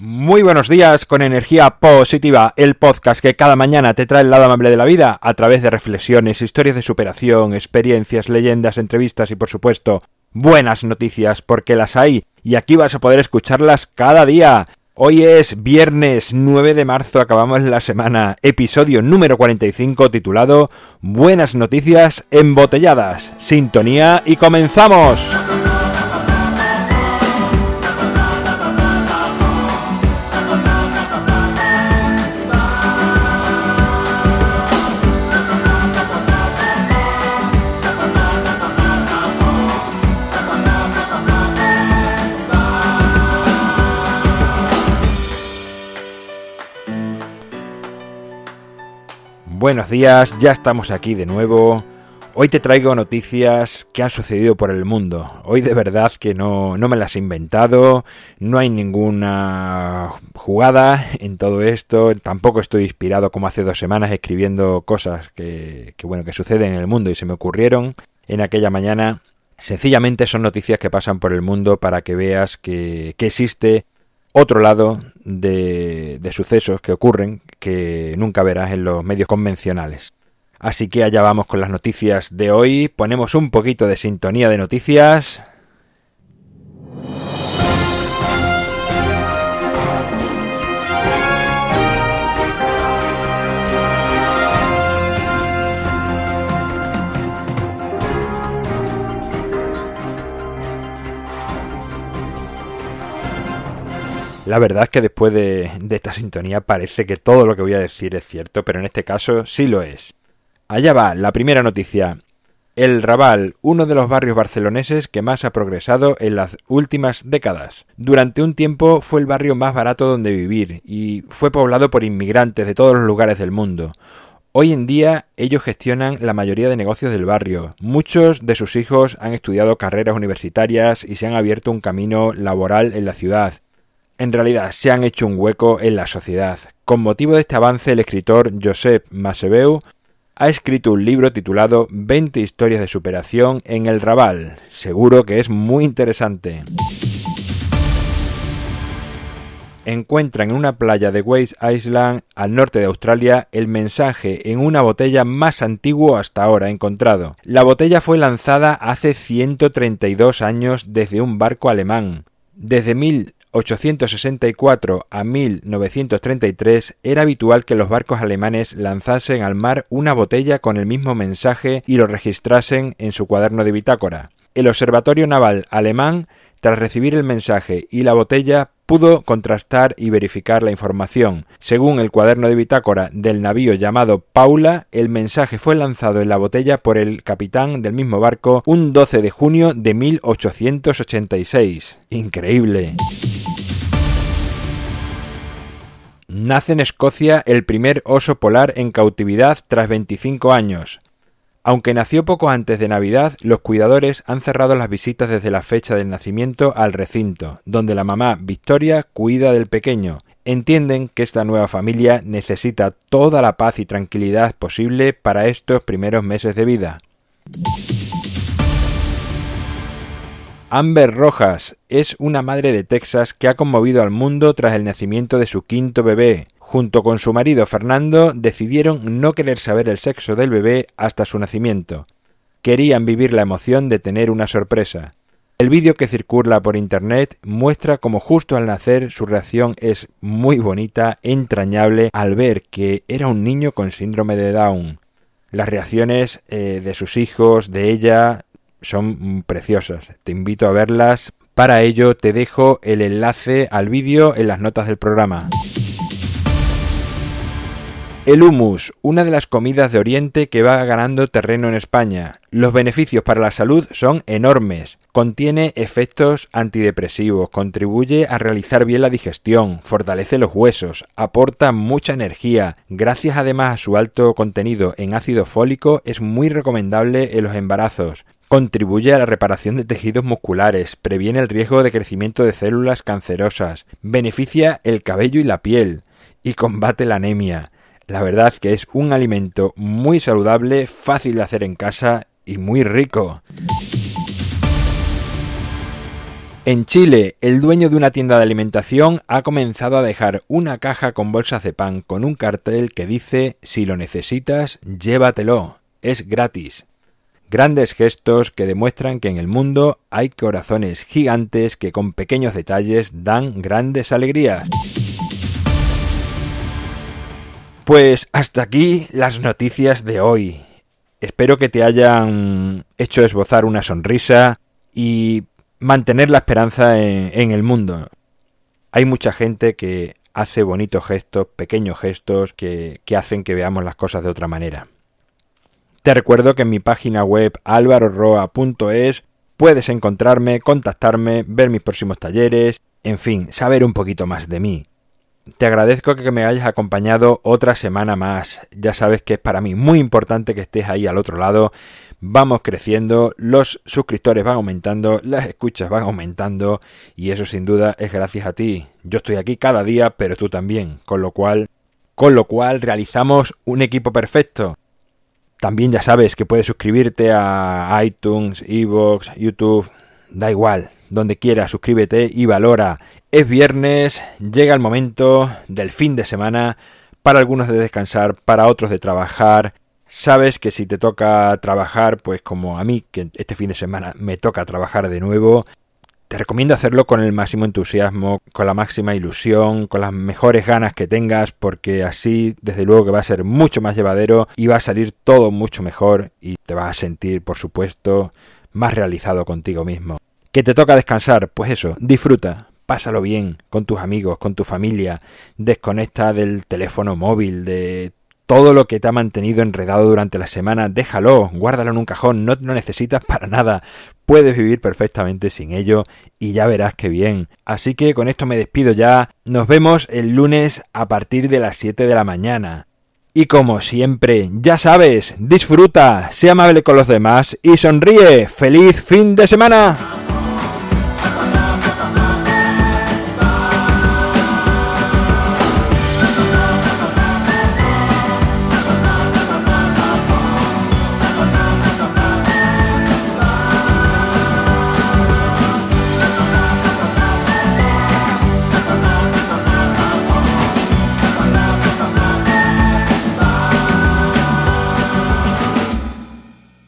Muy buenos días con energía positiva, el podcast que cada mañana te trae el lado amable de la vida a través de reflexiones, historias de superación, experiencias, leyendas, entrevistas y por supuesto buenas noticias porque las hay y aquí vas a poder escucharlas cada día. Hoy es viernes 9 de marzo, acabamos la semana, episodio número 45 titulado Buenas noticias embotelladas. Sintonía y comenzamos. Buenos días, ya estamos aquí de nuevo. Hoy te traigo noticias que han sucedido por el mundo. Hoy de verdad que no me las he inventado, no hay ninguna jugada en todo esto. Tampoco estoy inspirado como hace 2 semanas escribiendo cosas que suceden en el mundo y se me ocurrieron en aquella mañana. Sencillamente son noticias que pasan por el mundo para que veas que existe otro lado de sucesos que ocurren que nunca verás en los medios convencionales. Así que allá vamos con las noticias de hoy. Ponemos un poquito de sintonía de noticias. La verdad es que después de esta sintonía parece que todo lo que voy a decir es cierto, pero en este caso sí lo es. Allá va, la primera noticia. El Raval, uno de los barrios barceloneses que más ha progresado en las últimas décadas. Durante un tiempo fue el barrio más barato donde vivir y fue poblado por inmigrantes de todos los lugares del mundo. Hoy en día ellos gestionan la mayoría de negocios del barrio. Muchos de sus hijos han estudiado carreras universitarias y se han abierto un camino laboral en la ciudad. En realidad se han hecho un hueco en la sociedad. Con motivo de este avance, el escritor Josep Masebeu ha escrito un libro titulado 20 historias de superación en el Raval. Seguro que es muy interesante. Encuentran en una playa de West Island, al norte de Australia, el mensaje en una botella más antiguo hasta ahora encontrado. La botella fue lanzada hace 132 años desde un barco alemán. Desde 1864 a 1933 era habitual que los barcos alemanes lanzasen al mar una botella con el mismo mensaje y lo registrasen en su cuaderno de bitácora. El Observatorio Naval alemán, tras recibir el mensaje y la botella, pudo contrastar y verificar la información. Según el cuaderno de bitácora del navío llamado Paula, el mensaje fue lanzado en la botella por el capitán del mismo barco un 12 de junio de 1886. ¡Increíble! Nace en Escocia el primer oso polar en cautividad tras 25 años. Aunque nació poco antes de Navidad, los cuidadores han cerrado las visitas desde la fecha del nacimiento al recinto, donde la mamá Victoria cuida del pequeño. Entienden que esta nueva familia necesita toda la paz y tranquilidad posible para estos primeros meses de vida. Amber Rojas es una madre de Texas que ha conmovido al mundo tras el nacimiento de su 5º bebé. Junto con su marido Fernando decidieron no querer saber el sexo del bebé hasta su nacimiento. Querían vivir la emoción de tener una sorpresa. El vídeo que circula por internet muestra cómo justo al nacer su reacción es muy bonita, entrañable, al ver que era un niño con síndrome de Down. Las reacciones de sus hijos, de ella, son preciosas. Te invito a verlas. Para ello te dejo el enlace al vídeo en las notas del programa. El hummus, una de las comidas de Oriente que va ganando terreno en España. Los beneficios para la salud son enormes. Contiene efectos antidepresivos, contribuye a realizar bien la digestión, fortalece los huesos, aporta mucha energía. Gracias además a su alto contenido en ácido fólico, es muy recomendable en los embarazos. Contribuye a la reparación de tejidos musculares, previene el riesgo de crecimiento de células cancerosas, beneficia el cabello y la piel y combate la anemia. La verdad que es un alimento muy saludable, fácil de hacer en casa y muy rico. En Chile, el dueño de una tienda de alimentación ha comenzado a dejar una caja con bolsas de pan con un cartel que dice: si lo necesitas, llévatelo, es gratis. Grandes gestos que demuestran que en el mundo hay corazones gigantes que con pequeños detalles dan grandes alegrías. Pues hasta aquí las noticias de hoy. Espero que te hayan hecho esbozar una sonrisa y mantener la esperanza en el mundo. Hay mucha gente que hace bonitos gestos, pequeños gestos que hacen que veamos las cosas de otra manera. Te recuerdo que en mi página web alvaroroa.es puedes encontrarme, contactarme, ver mis próximos talleres, en fin, saber un poquito más de mí. Te agradezco que me hayas acompañado otra semana más. Ya sabes que es para mí muy importante que estés ahí al otro lado. Vamos creciendo, los suscriptores van aumentando, las escuchas van aumentando y eso sin duda es gracias a ti. Yo estoy aquí cada día, pero tú también, con lo cual realizamos un equipo perfecto. También ya sabes que puedes suscribirte a iTunes, iVoox, YouTube, da igual, donde quieras, suscríbete y valora. Es viernes, llega el momento del fin de semana, para algunos de descansar, para otros de trabajar. Sabes que si te toca trabajar, pues como a mí, que este fin de semana me toca trabajar de nuevo, te recomiendo hacerlo con el máximo entusiasmo, con la máxima ilusión, con las mejores ganas que tengas, porque así desde luego que va a ser mucho más llevadero y va a salir todo mucho mejor y te vas a sentir, por supuesto, más realizado contigo mismo. ¿Que te toca descansar? Pues eso, disfruta. Pásalo bien con tus amigos, con tu familia, desconecta del teléfono móvil, de todo lo que te ha mantenido enredado durante la semana, déjalo, guárdalo en un cajón, no lo necesitas para nada, puedes vivir perfectamente sin ello y ya verás qué bien. Así que con esto me despido ya, nos vemos el lunes a partir de las 7 de la mañana. Y como siempre, ya sabes, disfruta, sé amable con los demás y sonríe. ¡Feliz fin de semana!